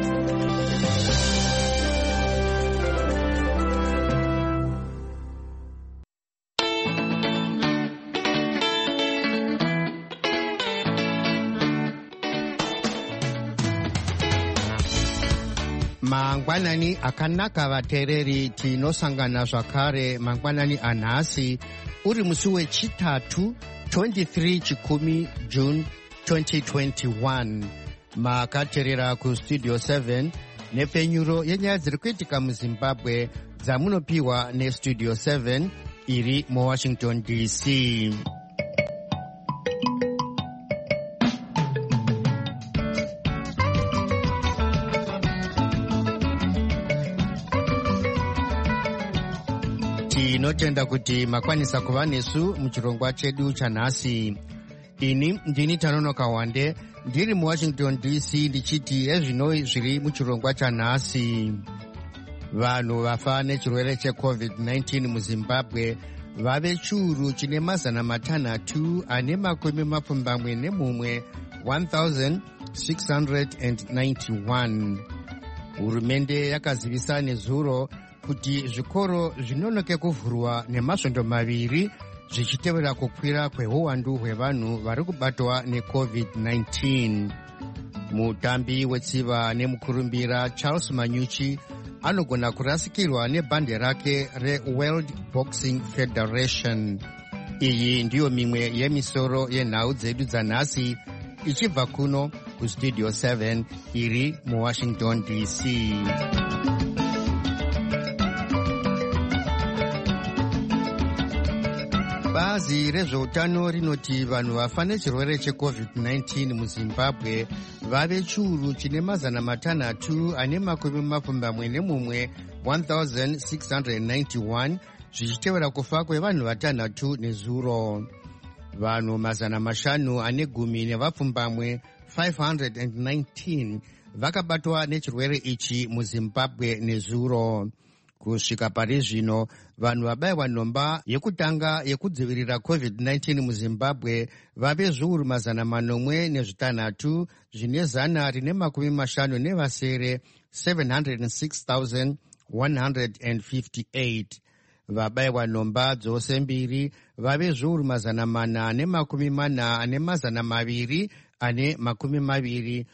Mangwanani akanaka vateereri, tinosangana zvakare mangwanani anhasi uri musi wechitatu 23 chikumi June 2021. Makateerera kustudio 7 nepfenyuro yenyaya dziri kuitika muZimbabwe dzamunopiwa nestudio 7 iri muWashington DC. Tinotenda kuti makwanisa kuva nesu muchirongwa chedu chanhasi. Ini ndini Tanonoka Wande, ndiri muWashington DC ndichiti ezvino zviri muchirongwa chanhasi. Vanhu vafa nechirwere cheCovid-19 muZimbabwe vave chiuru chine mazana matanhatu ane makumi mapfumbamwe nemumwe 1691. Hurumende yakazivisa nezuro kuti zvikoro zvinonoke kuvhurwa nemasvondo maviri zvichitevera kukwira kwehuwandu hwevanhu vari kubatwa neCovid-19. Mutambi wetsiva nemukurumbira Charles Manyuchi anogona kurasikirwa nebhande rake reWorld Boxing Federation. Iyi ndiyo mimwe yemisoro yenhau dzedu dzanhasi ichibva kuno kustudio 7 iri muWashington DC. Bazi rezveutano rinoti vanhu vafa nechirwere cheCovid-19 muZimbabwe vave chiuru chine mazana matanhatu ane makumi mapfumbamwe nemumwe 1691 zvichitevera kufa kwevanhu vatanhatu nezuro. Vanhu mazana mashanu ane gumi nevapfumbamwe 519 vakabatwa nechirwere ichi muZimbabwe nezuro. Kusvika pari zvino vanhu vabayiwa nhomba yekutanga yekudzivirira COVID-19 muZimbabwe vave zviuru mazana manomwe nezvitanhatu zvine zana rine makumi mashanu nevasere 706,158. Vabayiwa nhomba dzose mbiri vave zviuru mazana mana nemakumi mana ane mazana maviri ane makumi maviri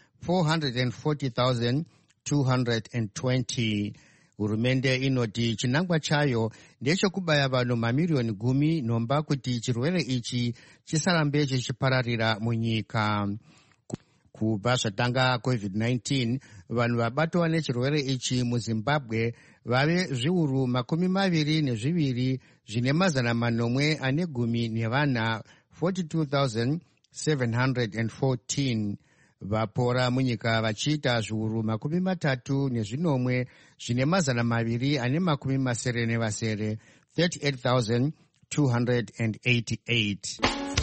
440,220. Hurumende inoti chinangwa chayo ndechekubaya vanhu mamiriyoni 10 nhomba kuti chirwere ichi chisarambe chichipararira munyika. Kubva zvatanga COVID-19, vanhu vabatwa nechirwere ichi muZimbabwe vave zviuru makumi maviri nezviviri zvine mazana manomwe ane gumi nevana 42,714. Vapora munyika vachiita zviuru makumi matatu nezvinomwe zvine mazana maviri ane makumi masere nevasere 38,288.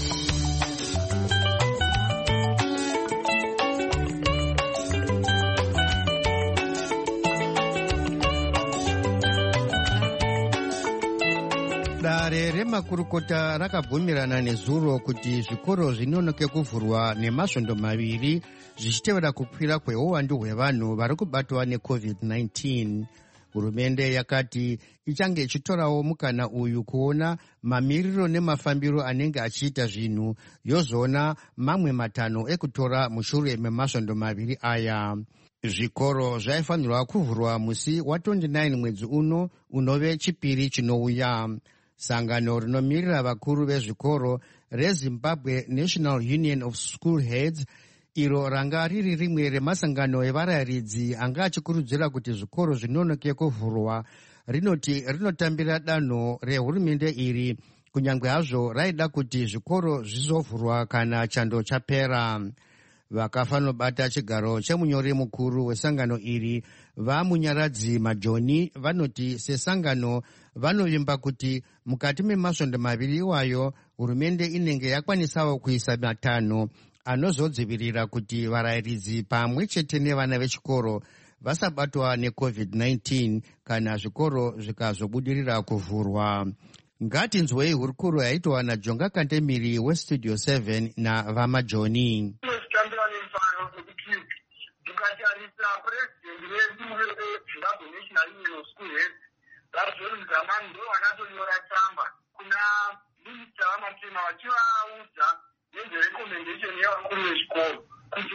Dare remakurukota rakabvumirana nezuro kuti zvikoro zvinonoke kuvhurwa nemasvondo maviri zvichitevera kukwira kwehuwandu hwevanhu vari kubatwa neCovid-19. Hurumende yakati ichange ichitorawo mukana uyu kuona mamiriro nemafambiro anenge achiita zvinhu yozoona mamwe matanho ekutora mushure memasvondo maviri aya. Zvikoro zvaifanirwa kuvhurwa musi wa29 mwedzi uno unove chipiri chinouya. Sangano rinomirira vakuru vezvikoro reZimbabwe National Union of School Heads, iro ranga riri rimwe remasangano evarayiridzi anga achikurudzira kuti zvikoro zvinonoke kuvhurwa, rinoti rinotambira danho rehurumende iri kunyange hazvo raida kuti zvikoro zvizovhurwa kana chando chapera. Vakafanobata chigaro chemunyori mukuru wesangano iri vamunyaradzi Majoni vanoti sesangano vanovimba kuti mukati memasvondo maviri iwayo hurumende inenge yakwanisawo kuisa matanho anozodzivirira kuti varayiridzi pamwe chete nevana vechikoro vasabatwa neCovid-19 kana zvikoro zvikazobudirira kuvhurwa. Ngatinzwei hurukuro yaitwa naJonga Kantemiri westudio 7 navamajoni. Tinozitambiwa nemfaro dzekuti tikatarisa president veZimbabwe National Union of School Heads vaJohn Dramani ndo vakatonyora tsamba kuna minista vamatema vachivaudza nezverecommendation yevakuru vezvikoro kuti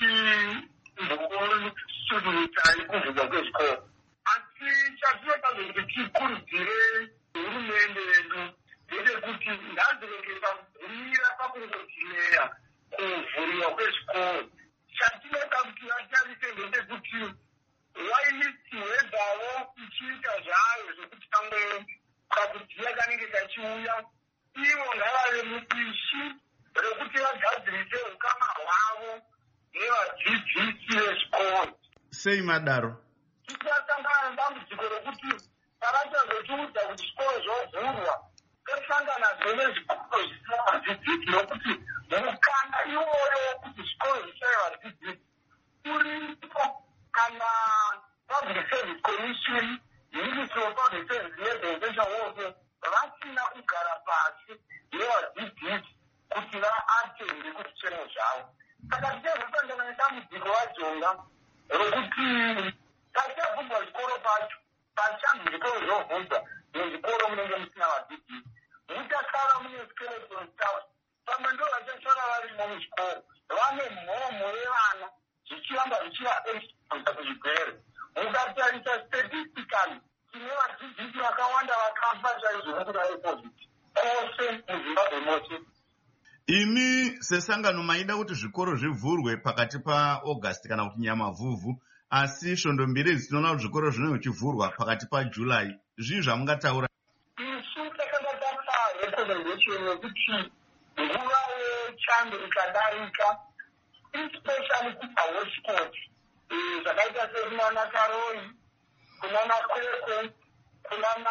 ngatimbosudurusai kuvhurwa kwezvikoro. Asi chatinoda kuti tikurudzire hurumende yedu ndechekuti ngazireke kumira pakungotileya kuvhuriwa kwezvikoro. Chatinoda kuti vatarise ndechekuti wailiti wegavo ichiita zvayo zvokuti pamwe kakudziya kanenge kachiuya ivo ngavave mupishi rekuti vagadzirise ukama hwavo nevadzidzisi vezvikoro. Sei madaro? Tisasangana nedambudziko rokuti pavachazotudza kuti zvikoro zvovhurwa tosangana nezvikoro zvisina vadzidzisi nokuti mukana iwoyo kuti zvikoro zvisina vadzidzisi uripo kana Public Service Commission, Ministry of Public Service Education wose vasina kugara pasi nevadzidzisi kuti vaatende kuzvichemo zvavo. Saka tichazosangana nedambudziko vajonga rokuti tachavhurwa zvikoro pacho pachanzi zvikoro zvovhurwa nezvikoro munenge musina vadzidzisi. Muchasara mune skeleton staff, pamwe ndo vachasara varimo muzvikoro vane mhomho yevana zvichiramba zvichivaesa kuzvigwere. Mukatarisa statistically tine vadzidzisi vakawanda vakafa chaizvo nekuda kweCOVID kwose muZimbabwe mose. Imi sesangano maida kuti zvikoro zvivhurwe pakati paAugust kana kuti Nyamavhuvhu, asi svondo mbiri tinoona kuti zvikoro zvino zvichivhurwa pakati paJuly. Zvii zvamungataura? Isu takanga tapa recommendation yekuti nguva yechando ikadarika, especially kupaHotspot zvakaita sekunana Karori, kunana Kwekwe, kunana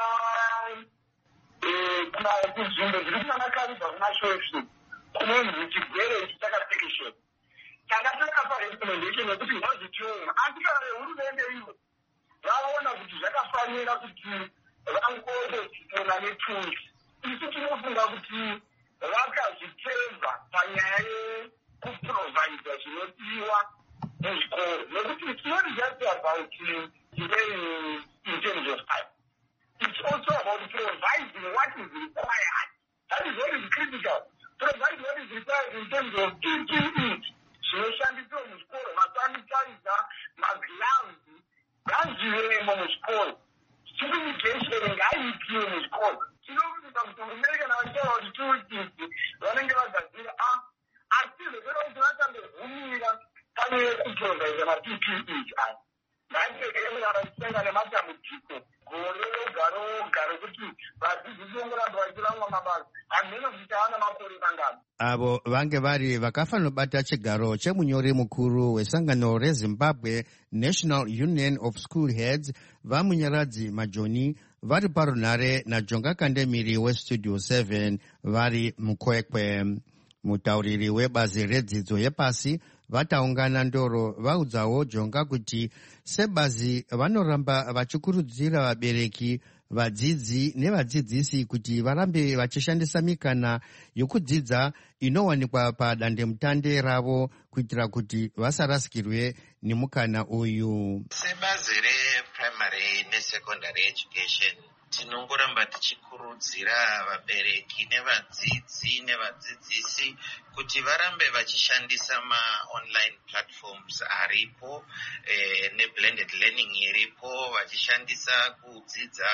kunzvimbo dziri kunana Kariba kumashofi kunonzi chigwere ichi chakatekeshera. Takataka parecommendation yekuti ngazvichioma, asi kana vehurumende ivo vaona kuti zvakafanira kuti vangozopona netunzi, isu tinofunga kuti vakazviteva panyaya yekuprovhaidha zvinodiwa muzvikoro, nekuti it's not just about today in terms of time. It's also about providing what is required. That is what is critical. Provide what is required in terms of PPE. Zvinoshandiswa muzvikoro, masanitizer, magloves, ngazvivemo muzvikoro. Communication ngaipiwe muzvikoro. Tinokuita kuti hurumende kana vachiitaura kuti toolkits vanenge vagadzira asi zvekera kuti vachandovhumira pane kuprovhaidha maPPEs aya. Ngatirekerera tichanga nematambudziko gore roga rokuti vadzidzisi vongoramba vachiramwa mabasa hameno kuti havana makore mangani. Avo vange vari vakafanira kubata chigaro chemunyori mukuru wesangano reZimbabwe National Union of School Heads vamunyaradzi Majoni vari parunhare naJonga Kandemiri weStudio 7 vari muKwekwe. Mutauriri webazi redzidzo yepasi vataungana ndoro vaudzawo Jonga kuti sebazi vanoramba vachikurudzira vabereki, vadzidzi nevadzidzisi kuti varambe vachishandisa mikana yokudzidza inowanikwa padandemutande ravo kuitira kuti vasarasikirwe nemukana uyu. Sebazi reprimary nesecondary education tinongoramba tichikurudzira vabereki nevadzidzi nevadzidzisi kuti varambe vachishandisa ma-online platforms aripo ne-blended learning iripo, vachishandisa kudzidza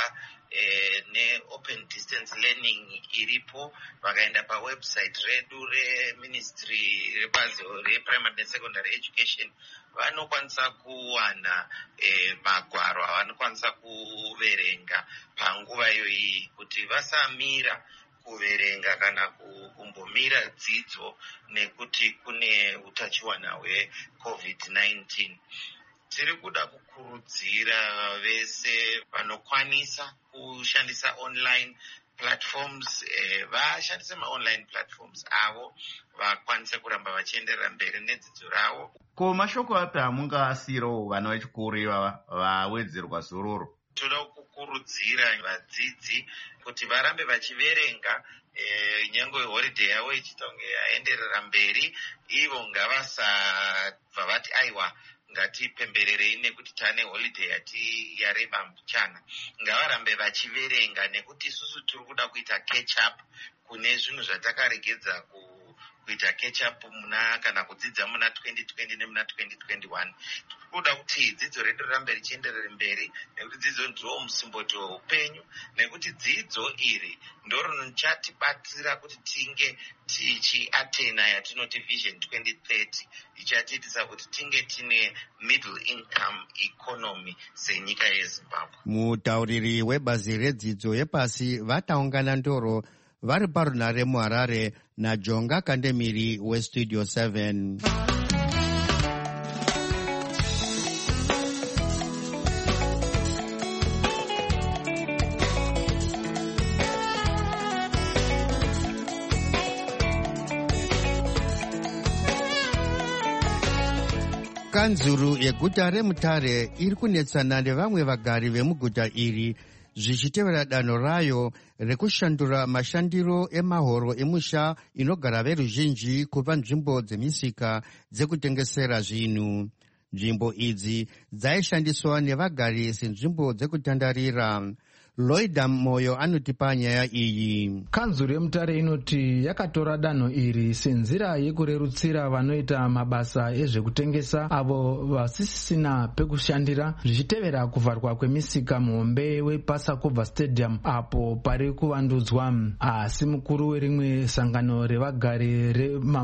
ne-open distance learning iripo. Vakaenda pawebsite redu reministry rebazi reprimary nesecondary education vanokwanisa kuwana magwaro avanokwanisa kuverenga panguva iyoyi kuti vasamira kuverenga kana kumbomira dzidzo nekuti kune utachiwana hweCOVID-19. Tiri kuda kukurudzira vese vanokwanisa kushandisa online platforms vashandise ma-online platforms avo vakwanise kuramba vachienderera mberi nedzidzo ravo. Ko mashoko api amungaasirawo vana vechikoro ivava vawedzerwa zororo? Toda kukurudzira vadzidzi kuti varambe vachiverenga nyangwe holiday yavo ichita kunge yaenderera mberi, ivo ngavasabva vati aiwa ngatipembererei nekuti tane holiday yareba mbuchana. Ngavarambe vachiverenga nekuti isusu tiri kuda kuita catch up kune zvinhu zvatakaregedza kuita catch up kana kudzidza muna 2020 nemuna 2021. Tikuda kuti dzidzo redu rirambe richienderera mberi nekuti dzidzo ndiwo musimboti weupenyu, nekuti dzidzo iri ndoro richatibatsira kuti tinge tichiatena yatinoti vision 2030 ichatiitisa kuti tinge tine middle income economy senyika yeZimbabwe. Mutauriri webazi redzidzo yepasi vataungana ndoro vari parunare muHarare naJonga Kandemiri weStudio 7. Kanzuru yeguta reMutare iri kunetsana nevamwe vagari vemuguta iri zvichitevera danho rayo rekushandura mashandiro emahoro emusha inogara veruzhinji kuva nzvimbo dzemisika dzekutengesera zvinhu. Nzvimbo idzi dzaishandiswa nevagari senzvimbo dzekutandarira. Loida Moyo anotipa nyaya iyi. Kanzuru yeMutare inoti yakatora danho iri senzira yekurerutsira vanoita mabasa ezvekutengesa avo vasisina pekushandira zvichitevera kuvharwa kwemisika muhombe wePasakobva Stadium apo pari kuvandudzwa. Asi mukuru werimwe sangano revagari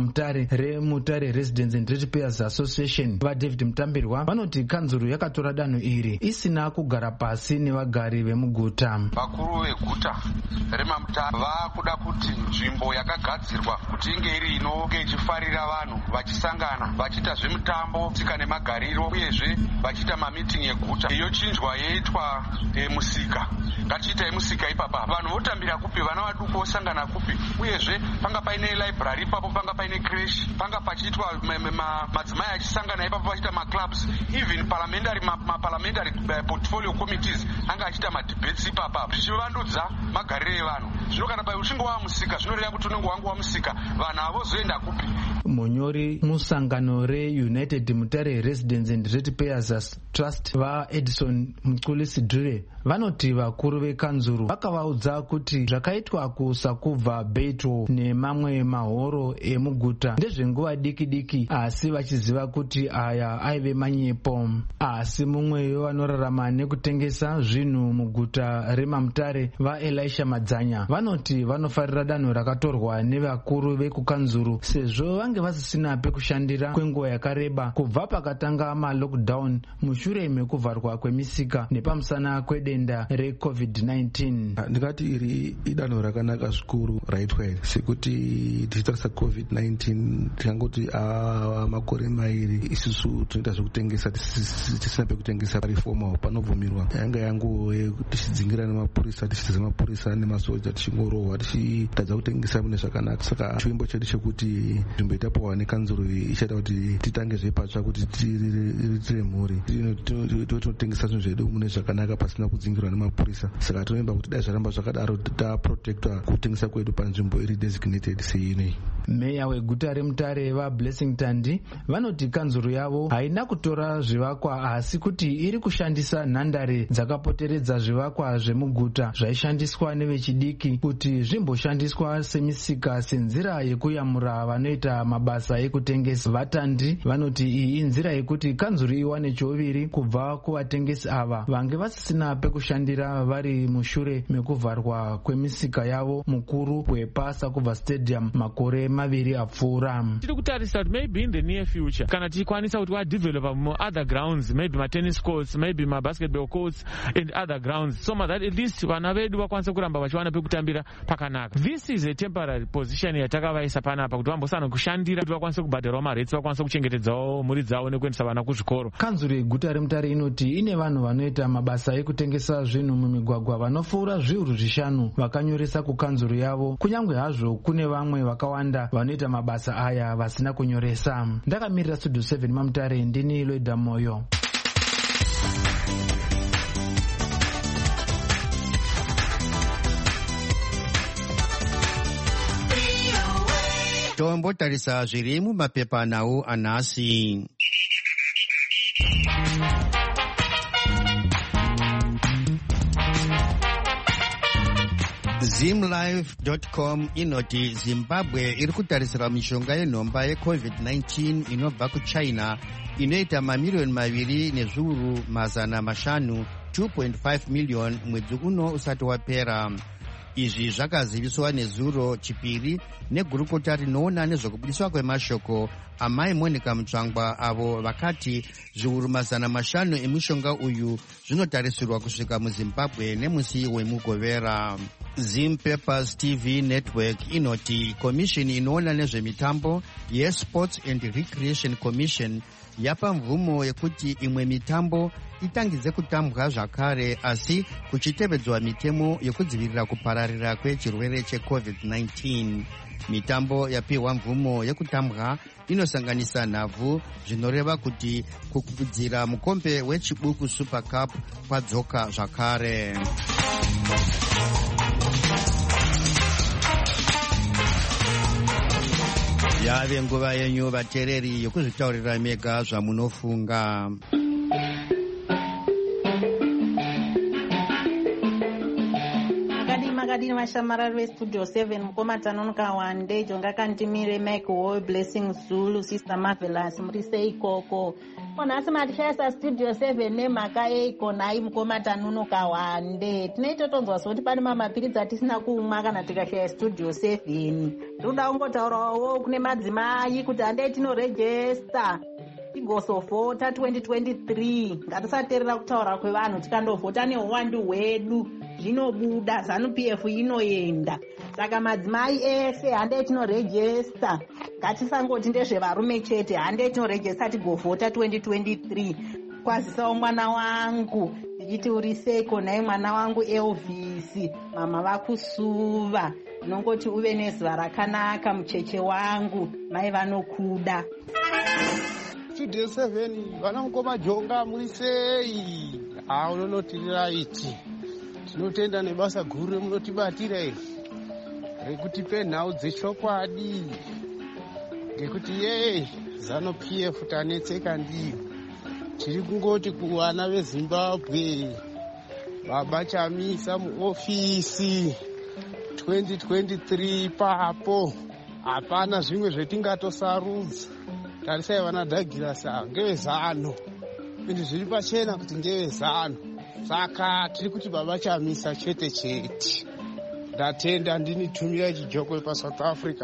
reMutare Residents and Ratepayers Association vaDavid Mutambirwa vanoti kanzuru yakatora danho iri isina kugara pasi nevagari vemuguta. Vakuru veguta reMutare vakuda kuti nzvimbo yakagadzirwa kuti inge iri inonge ichifarira vanhu vachisangana vachiita zvemutambo, tsika nemagariro, uyezve vachiita mamitingi eguta yochinjwa yeitwa musika. Ngatiita yemusika ipapa, vanhu votambira kupi, vana vaduku vosangana kupi, uyezve panga paine library ipapo, panga paine creche, panga pachiitwa madzimai achisangana ipapo vachiita maclubs, even parliamentary portfolio committees anga achiita madebates ipapa zvichivandudza magariro evanhu. Zvino kana pai uchinge wamusika zvinoreva kuti unenge wangu wamusika, vanhu havozoenda kupi. Munyori musangano reUnited Mutare Residents and Ratepayers Trust vaEdison Mutsulisidhure vanoti vakuru vekanzuru vakavaudza kuti zvakaitwa kusakubva Beito nemamwe mahoro emuguta ndezvenguva diki diki, asi vachiziva kuti aya aive manyepo. Asi mumwe wevanorarama nekutengesa zvinhu muguta reMutare vaElisha Madzanya vanoti vanofarira danho rakatorwa nevakuru vekukanzuru sezvo vange vasisina pekushandira kwenguva yakareba kubva pakatanga malockdown mushure mekuvharwa kwemisika nepamusana kwedenda reCovid-19. Ndingati iri idanho rakanaka zvikuru raitwa iri, sekuti tichitarisa COVID-19 tikangoti makore mairi isusu tunoita zvekutengesa tisina pekutengesa reformal panobvumirwa yanga yangu tichidzingira nemapurisa, tichitiza mapurisa nemasoja tichingorohwa tichitadza kutengesa mune zvakanaka. Saka chivimbo chedu chekuti nzvimbo itapiwa nekanzuru ichaita kuti titange zvepatsva kuti tiritire mhuri, tinotengesa zvinhu zvedu mune zvakanaka pasina kudzingirwa nemapurisa. Saka tinovimba kuti dai zvaramba zvakadaro taprotectwa kutengesa kwedu panzvimbo iri designated seino. Meya weguta reMutare vaBlessing Tandi vanoti kanzuru yavo haina kutora zvivakwa asi kuti iri kushandisa nhandare dzakapoteredza zvivakwa zvemuguta zvaishandiswa nevechidiki kuti zvimboshandiswa semisika senzira yekuyamura vanoita mabasa ekutengesa. Vatandi vanoti iyi inzira yekuti kanzuru iwane choviri kubva kuvatengesi ava vange vasisina pekushandira vari mushure mekuvharwa kwemisika yavo mukuru wePasakobva Stadium makore maviri apfuura. Tiri kutarisa kuti maybe in the near future kana tichikwanisa kuti wadevelopa other grounds, maybe tennis courts, maybe basketball courts and other grounds, so that at least vana vedu vakwanise kuramba vachiwana pekutambira pakanaka. This is a temporary position yatakavaisa panapa kuti vambosana kushandira kuti vakwanise kubhadharawo maretsi, vakwanise kuchengetedzawo mhuri dzavo nekuendesa vana kuzvikoro. Kanzuru yeguta reMutare inoti ine vanhu vanoita mabasa ekutengesa zvinhu mumigwagwa vanopfuura zviuru 5 vakanyoresa kukanzuru yavo, kunyange hazvo kune vamwe vakawanda vanoita mabasa aya vasina kunyoresa. Ndakamirira Studio 7 maMutare, ndini Loida Moyo. Tombotarisa zviri mumapepa nawo anhasi. zimlife.com inoti Zimbabwe iri kutarisira mishonga yenhomba yeCovid-19 inobva kuChina inoita mamiliyoni 2,500,000 2.5 million mwedzi uno usati wapera. Izvi zvakaziviswa nezuro chipiri negurukota rinoona nezvekubudiswa kwemashoko amai Monica Mutsvangwa, avo vakati zviuru 500 emishonga uyu zvinotarisirwa kusvika muZimbabwe nemusi wemugovera. Zim Papers TV Network inoti komishini inoona nezvemitambo yeSports and Recreation Commission yapa mvumo yekuti imwe mitambo itangidze kutambwa zvakare, asi kuchitevedzwa mitemo yekudzivirira kupararira kwechirwere cheCovid-19. Mitambo yapiwa mvumo yekutambwa inosanganisa nhabvu, zvinoreva kuti kukubudzira mukombe wechibuku Super Cup kwadzoka zvakare. Yave nguva yenyu vateereri yokuzvitaurira mega zvamunofunga. Makadini mashamarari westudio 7 mukoma Tanonoka Wande jonga kantimire Mike Woy Blessing Zulu Sister Marvelous murise ikoko onasi matishayisa studio 7 nemhaka yeiko nai mukoma Tanonoka Wande tinoitotonzwa soti pane mamapiritsi atisina kumwa kana tikashaya studio 7. Ndoda kungotaurawo kune madzimai kuti handei tinorejesta tigosovhota 2023. Ngatisateerera kutaura kwevanhu tikandovhota neuwandu hwedu zvinobuda ZANU-PF inoenda. Saka madzimai ese handei tinorejesta, ngatisangoti ndezvevarume chete, handei tinorejesta tigovhota 2023. Kwazisawo mwana wangu ndichiti uriseiko nai mwana wangu Elvis, mama vakusuva, nongoti uve nezuva rakanaka mucheche wangu, mai vanokuda. Studio 7 vana mukoma jonga murisei unonotira iti tinotenda nebasa guru remunotibatira iri rekutipe nhau dzechokwadi ngekuti ZANU-PF tanetseka ndiyo. Tiri kungoti kuvana veZimbabwe baba chamisa muofisi 2023 papo hapana zvimwe zvetingatosarudza. Tarisai vana Dhagirasa ngevezano indi zviri pachena kuti ngevezano, saka tiri kuti baba chamisa chete chete. Ndatenda ndinitumira chijoko paSouth Africa.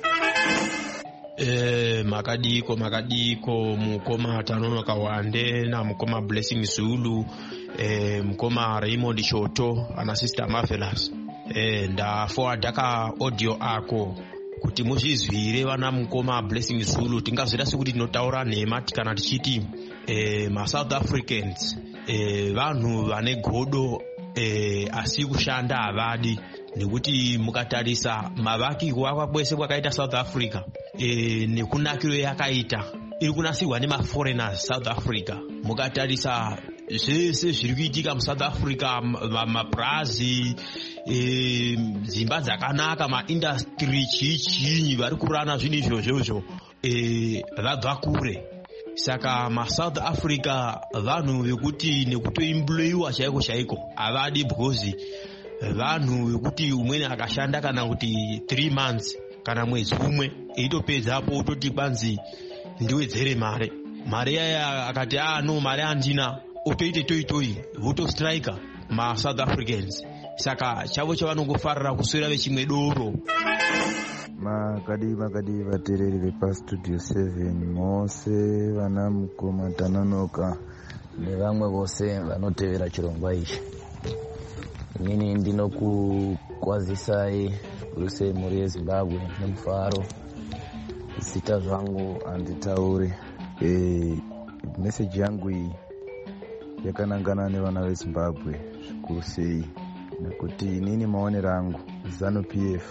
Makadiko mukoma Tanonoka Wande na mukoma Blessing Zulu, mukoma Raymond Shoto ana Sister Marvelous. Ndaforward audio ako kuti muzvizwire vana mukoma Blessing Zulu. Tingazvira sekuti tinotaura nhema kana tichiti maSouth Africans vanhu vane godo asi kushanda havadi, nekuti mukatarisa mavakirwa kwese kwakaita South Africa nekunakiro yakaita iri kunasirwa nemaforeigners South Africa. Mukatarisa zvese zviri kuitika muSouth Africa, mabhazi, dzimba dzakanaka, maindastry chichinyi vari kurana zvinhu izvozvo vabva kure. Saka maSouth Africa vanhu vekuti nekutoimbloyiwa chaiko chaiko havadi, because vanhu vekuti umweni akashanda kana kuti 3 months kana mwedzi umwe eitopedzapo utoti kwanzi ndiwedzere mare yaya akati no mare handina otoite toitoi votostrika maSouth Africans. Saka chavo chavanongofarira kuswera vechimwe doro. Makadi vateereri vepastudio 7 mose vana mukoma Tanonoka nevamwe vose vanotevera chirongwa ichi. Inini ndinokukwazisai ruse muri yeZimbabwe nemufaro. Zita zvangu handitauri. Meseji yangu iyi yakanangana nevana veZimbabwe zvikuru sei, nekuti inini maonero angu ZANU-PF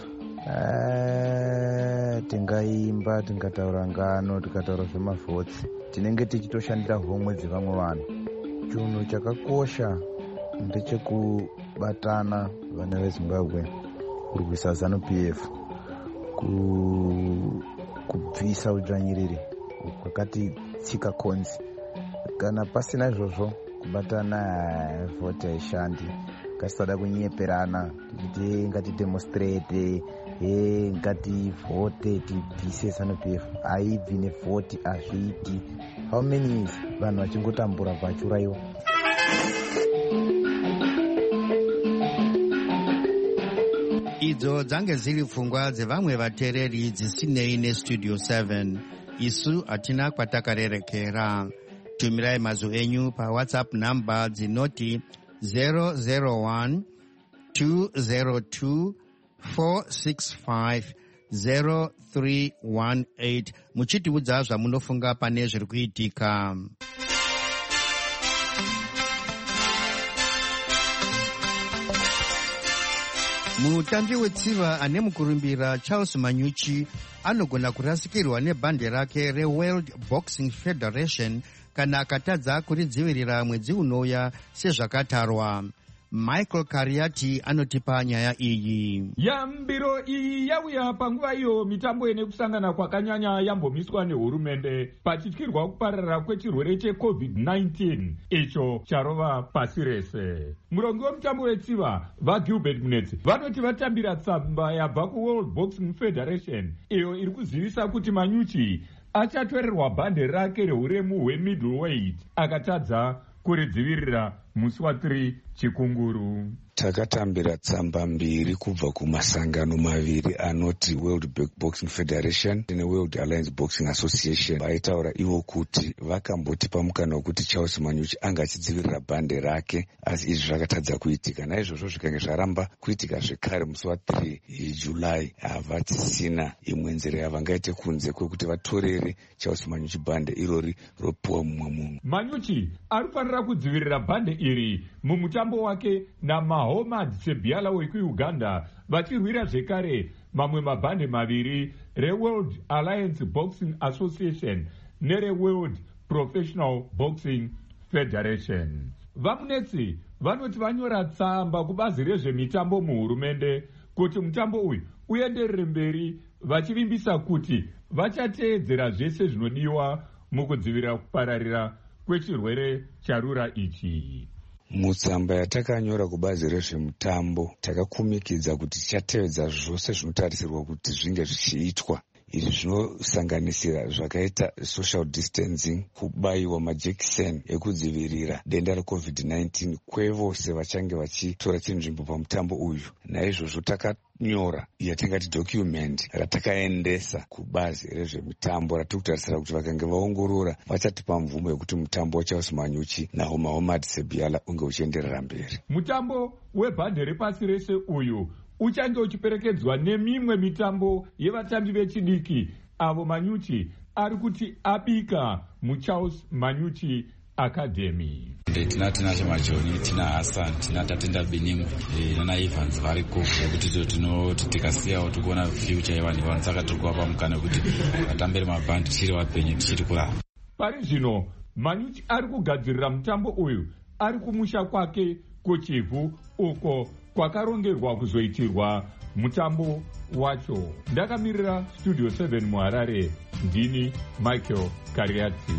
tingaimba tingataura ngano tikataura zvemavhotsi tinenge tichitoshandira homwe dzevamwe vanhu. Chinhu chakakosha ndechekubatana vana veZimbabwe kurwisa ZANU-PF, kubvisa udzvanyiriri kwakati tsika konzi. Kana pasina izvozvo kubatana vhoti haishandi. ngatisada kunyeperana tichiti ngatidemonstrate ngativhote tibvise ZANU-PF. Haibvi nevhoti, hazviiti. How many years vanhu vachingotambura vachuraiwa? idzo dzange dziri pfungwa dzevamwe vateereri dzisinei nestudio 7. isu hatina kwatakarerekera. tumirai mazwi enyu pawhatsapp namba dzinoti 001 202 465 0318 muchitiudza zvamunofunga pane zviri kuitika. mutambi wetsiva ane mukurumbira Charles Manyuchi anogona kurasikirwa nebhande rake reWorld Boxing Federation kana akatadza kuridzivirira mwedzi unouya sezvakatarwa. Michael Kariati anotipa nyaya iyi. Yambiro iyi yauya panguva iyo mitambo ine kusangana kwakanyanya yambomiswa nehurumende pachityirwa kupararira kwechirwere cheCovid-19 icho charova pasi rese. Murongi wemutambo wetsiva vaGilbert Munetsi vanoti vatambira tsamba yabva kuWorld Boxing Federation iyo iri kuzivisa kuti Manyuchi achatorerwa bhande rake reuremu hwemiddleweight akatadza kuridzivirira musi wa3 chikunguru. Takatambira tsamba mbiri kubva kumasangano maviri anoti World Boxing Federation neWorld Alliance Boxing Association. Vaitaura ivo kuti vakambotipa mukana wekuti Charles Manyuchi anga achidzivirira bhande rake, asi izvi zvakatadza kuitika. Naizvozvo zvikange zvaramba kuitika zvekare musi wa3 July, havatisina imwe nzira yavangaite kunze kwekuti vatorere Charles Manyuchi bhande irori ropiwa mumwe munhu. Manyuchi arifanira kudzivirira bhande iri mumutambo wake naMahomad Sebiala wekuUganda, vachirwira zvekare mamwe mabhande maviri reWorld Alliance Boxing Association nereWorld Professional Boxing Federation. Vamunetsi vanoti vanyora tsamba kubazi rezvemitambo muhurumende kuti mutambo uyu uenderere mberi, vachivimbisa kuti vachateedzera zvese zvinodiwa mukudzivirira kupararira kwechirwere charura ichi. Mutsamba yatakanyora kubazi rezvemutambo takakumikidza kuti tichatevedza zvose zvinotarisirwa kuti zvinge zvichiitwa. Izvi zvinosanganisira zvakaita social distancing, kubayiwa majekiseni ekudzivirira denda reCovid-19 kwevose vachange vachitora chinzvimbo pamutambo uyu. Naizvozvo takanyora yatingati document ratakaendesa kubazi rezvemutambo ratiri kutarisira kuti vakange vaongorora vachatipa mvumo yekuti mutambo waCharles Manyuchi naMahomad Sebiala unge uchienderera mberi. Mutambo webhande repasi rese uyu uchange uchiperekedzwa nemimwe mitambo yevatambi vechidiki avo Manyuchi ari kuti abika muCharles Manyuchi Academy. Tina Chamachoni, tina Hassan, tina Tatenda Binimu, nana Evans variko kuti tinoti tikasiyawo tikuona future yevanhu saka tiri kuvapa mukana kuti vatambire mabhandi tichiri vapenyu tichiri kurava. Pari zvino Manyuchi ari kugadzirira mutambo uyu ari kumusha kwake kuchivhu uko kwakarongerwa kuzoitirwa mutambo wacho. Ndakamirira Studio 7 muHarare, ndini Michael Kariati.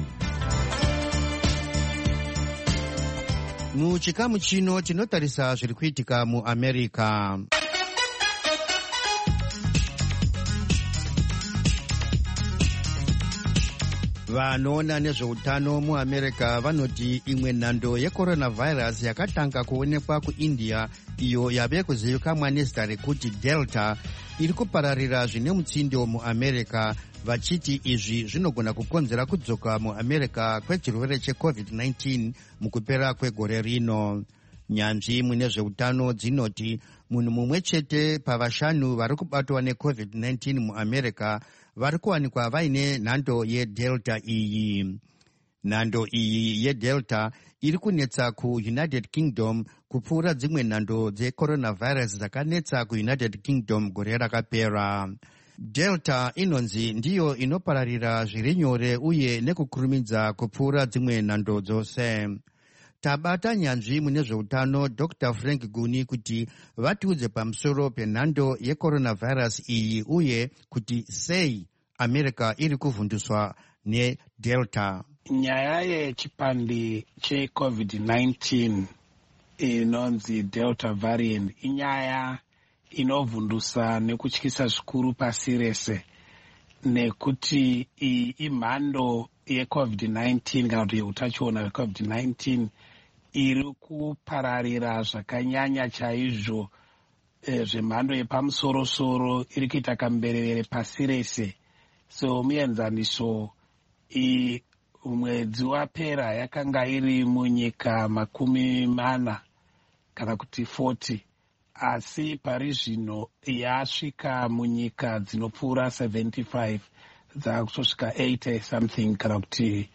muchikamu chino tinotarisa zviri kuitika muAmerica. vanoona nezveutano muAmerica vanoti imwe nhando yeCoronavirus yakatanga kuonekwa kuIndia, iyo yave kuzivikanwa nezita rekuti Delta, iri kupararira zvine mutsindo muAmerica, vachiti izvi zvinogona kukonzera kudzoka muAmerica kwechirwere cheCovid-19 mukupera kwegore rino. Nyanzvi mune zveutano dzinoti munhu mumwe chete pavashanu vari kubatwa neCovid-19 muAmerica vari kuwanikwa vaine nhando yeDelta iyi. Nhando iyi yeDelta iri kunetsa kuUnited Kingdom kupfuura dzimwe nhando dzeCoronavirus dzakanetsa kuUnited Kingdom gore rakapera. Delta inonzi ndiyo inopararira zviri nyore uye nekukurumidza kupfuura dzimwe nhando dzose. Tabata nyanzvi mune zveutano Dr. Frank Guni kuti vatiudze pamusoro penhando yeCoronavirus iyi uye kuti sei America iri kuvhunduswa neDelta. Nyaya yechipandi cheCovid-19 inonzi delta variant inyaya inovhundusa nekutyisa zvikuru pasi rese, nekuti imhando yecovid-19 kana kuti yeutachiona hwecovid-19 iri kupararira zvakanyanya chaizvo, zvemhando yepamusoro-soro iri kuita kambererere pasi rese. So muenzaniso mwedzi wapera yakanga iri munyika 40 kana kuti 40, asi pari zvino yasvika munyika dzinopfuura 75, dzakutosvika 80 something kana kuti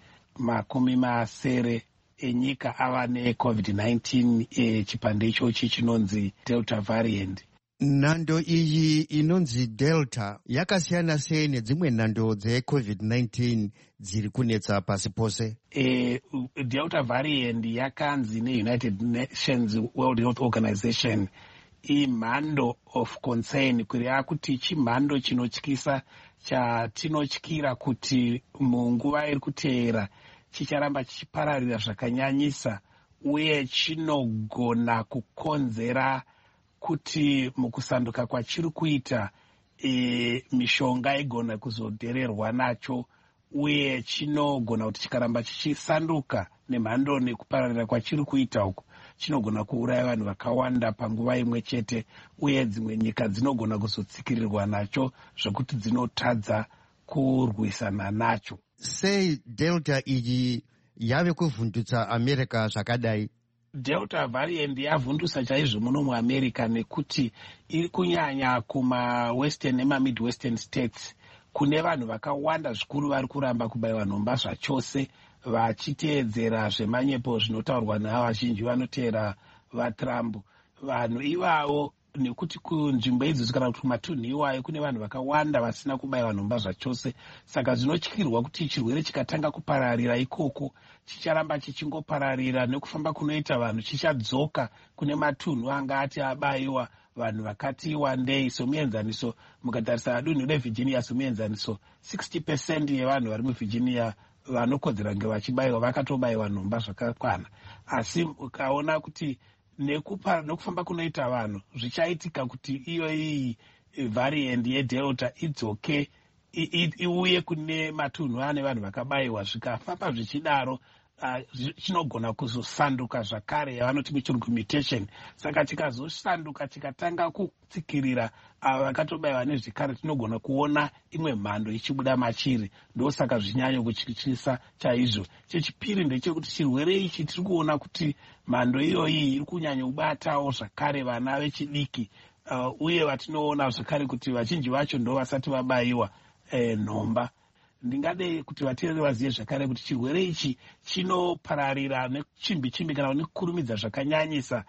80 enyika ava necovid-19 chipande ichochi chinonzi delta variant. Nhando iyi inonzi delta yakasiyana sei nedzimwe nhando dzecovid-19 dziri kunetsa pasi pose? Delta variant yakanzi neUnited Nations World Health Organization imhando of concern, kureva kuti chimhando chinotyisa chatinotyira kuti munguva iri kuteera chicharamba chichipararira zvakanyanyisa, uye chinogona kukonzera kuti mukusanduka kwachiri kuita mishonga igona kuzodhererwa nacho, uye chinogona kuti chikaramba chichisanduka nemhando nekupararira kwachiri kuita uku chinogona kuuraya vanhu vakawanda panguva imwe chete, uye dzimwe nyika dzinogona kuzotsikirirwa nacho zvokuti dzinotadza kurwisana nacho. Sei delta iyi yave kuvhundutsa America zvakadai? Delta variant yavhundusa chaizvo muno muAmerica nekuti iri kunyanya kumawestern nemamidwestern states kune vanhu vakawanda zvikuru vari kuramba kubayiwa nhomba zvachose, vachiteedzera zvemanyepo zvinotaurwa navo vazhinji vanoteera vaTrump. Vanhu ivavo nekuti kunzvimbo idzodzo kana kuti kumatunhu iwayo kune vanhu vakawanda vasina kubayiwa nhomba zvachose, saka zvinotyirwa kuti chirwere chikatanga kupararira ikoko chicharamba chichingopararira nekufamba kunoita vanhu chichadzoka kune matunhu anga ati abayiwa vanhu vakati wandei. Somuenzaniso mukatarisa dunhu reVirginia somuenzaniso 60% yevanhu vari muVirginia vanokodzera kunge vachibayiwa vakatobayiwa nhomba zvakakwana, asi ukaona kuti nekufamba kunoita vanhu zvichaitika kuti iyo iyi variant yedelta idzoke iuye kune matunhu ane vanhu vakabayiwa, zvikafamba zvichidaro chinogona kuzosanduka zvakare yavanoti muchirungu mutation. Saka chikazosanduka chikatanga kutsikirira ava vakatobayiwa nezvikare, tinogona kuona imwe mhando ichibuda machiri. Ndosaka zvinyanya kutyisa chaizvo. Chechipiri ndechekuti chirwere ichi tiri kuona kuti mhando iyoyi iri kunyanya kubatawo zvakare vana vechidiki, uye vatinoona zvakare kuti vazhinji vacho ndo vasati vabayiwa nhomba. Ndingade kuti vateereri vazive zvakare kuti chirwere ichi chinopararira nechimbi-chimbi kana nekukurumidza zvakanyanyisa.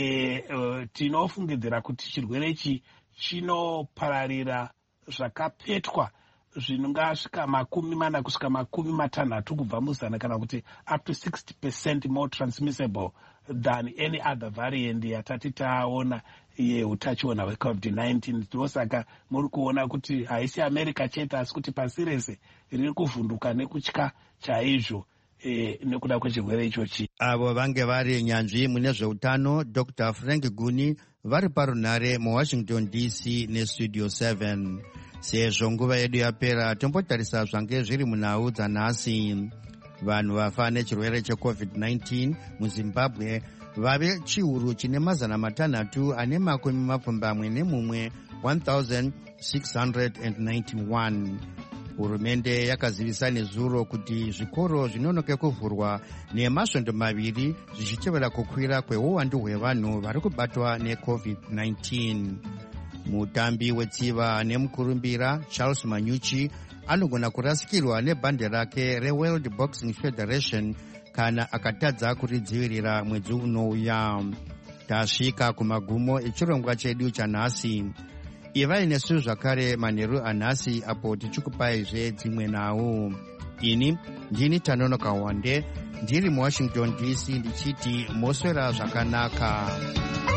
Tinofungidzira kuti chirwere ichi chinopararira zvakapetwa zvinongasvika 40 kusvika 60 kubva muzana, kana kuti up to 60% more transmissible than any other variant yatati taona yeutachiona hwecovid-19. Ndosaka muri kuona kuti haisi America chete asi kuti pasi rese riri kuvhunduka nekutya chaizvo nekuda kwechirwere ichochi. Avo vange vari nyanzvi mune zveutano Dr. Frank Guni vari parunhare muWashington DC nestudio 7. Sezvo nguva yedu yapera, tombotarisa zvange zviri munhau dzanhasi. Vanhu vafa nechirwere checovid-19 muZimbabwe vave chiuru chine 671 1691. Hurumende yakazivisa nezuro kuti zvikoro zvinonoke kuvhurwa nemasvondo 2 zvichitevera kukwira kweuwandu hwevanhu vari kubatwa necovid-19. Mutambi wetsiva nemukurumbira Charles Manyuchi anogona kurasikirwa nebhande rake reWorld Boxing Federation kana akatadza kuridzivirira mwedzi unouya. Tasvika kumagumo echirongwa chedu chanhasi. Ivai nesu zvakare manheru anhasi apo tichikupaizve dzimwe nhau. Ini ndini Tanonoka Wande ndiri muWashington DC ndichiti moswera zvakanaka.